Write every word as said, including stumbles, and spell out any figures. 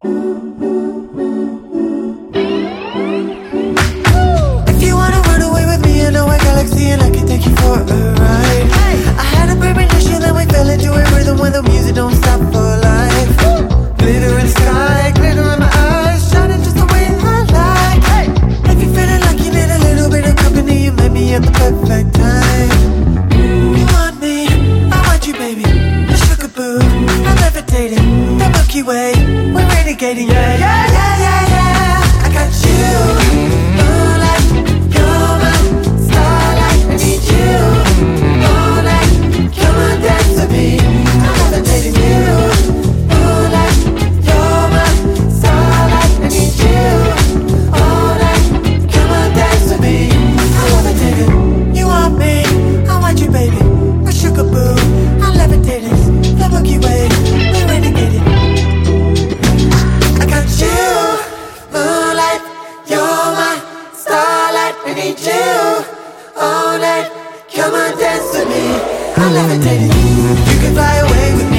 If you wanna run away with me, I know a galaxy and I can take you for a ride. I had a premonition that we fell into a rhythm where the music don't stop for life. Glitter in the sky, glitter in my eyes, shining just the way I like. If you're feeling like you need a little bit of company, you met me at the perfect time. You want me, I want you, baby. The sugar boo, I'm levitating. The Milky Way, we're renegading. Yeah, yeah, yeah, yeah, yeah. I got you, moonlight, you're my starlight. I need you all night. Come on, dance with me. I'm levitating you. Moonlight, you're my starlight. I need you all night. Come on, dance with me. I'm levitating. You want me, I want you, baby. My sugar boo, I'm levitating. The Milky Way, we're renegading. I got you, moonlight, you're my starlight. I need you all night. Come on, dance with me. I'm levitating. You can fly away with me.